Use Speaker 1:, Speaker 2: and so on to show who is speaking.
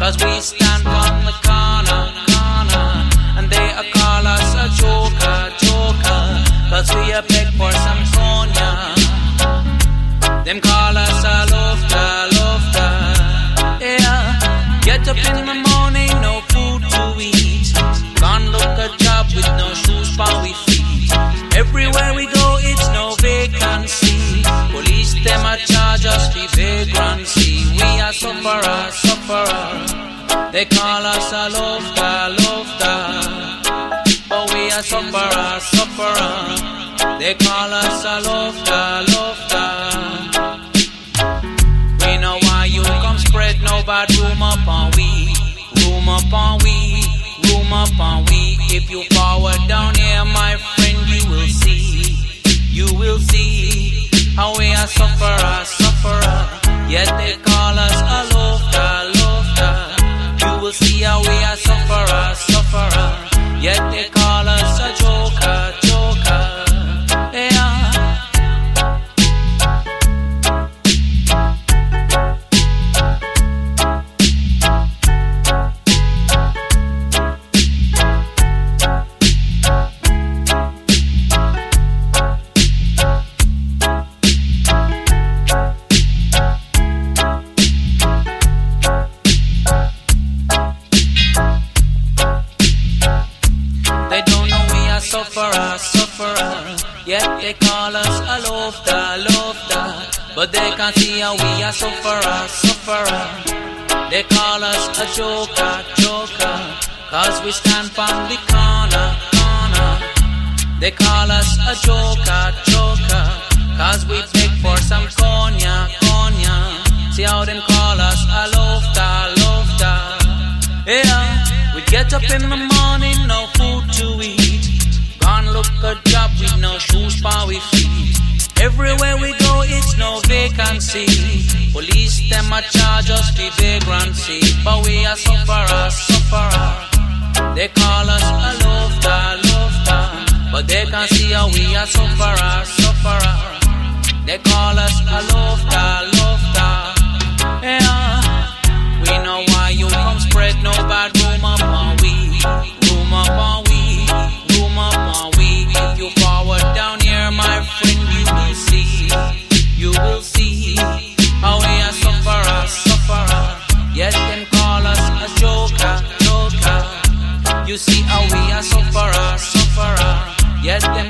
Speaker 1: Cause we stand on the corner, and they call us a joker. Cause we beg for some cognac. Them call us a lofter. Yeah, get up in the morning, no food to eat. Can't look a job with no shoes for we feet. Everywhere we go, it's no vacancy. Police them a charge us the vagrancy. We are sufferer. They call us a lofter. Oh, we are sufferer. They call us a lofter. We know why you come spread no bad room up on we. If you forward down here, my friend, you will see how we are sufferer. Yet they call us a lofter. You will see how we are sufferer. Yet they call us a joker. Yeah. Sufferer, yet they call us a lofter. But they can't see how we are sufferer. They call us a joker. Cause we stand from the corner. They call us a joker. Cause we beg for some cognac. See how them call us a lofter. Yeah, we get up in the morning, no food to eat. Can't look a job with no shoes for we feet. Everywhere we go, it's no vacancy. Police them a charge us the vagrancy. But we are sufferer. They call us a lofter. But they can't see how we are sufferer. They call us a lofter. Yeah, we know why you come spread no bad room up on we. If you forward down here, my friend, you will see how we are sufferer. Yet them call us a joker. You see how we are sufferer. Yet them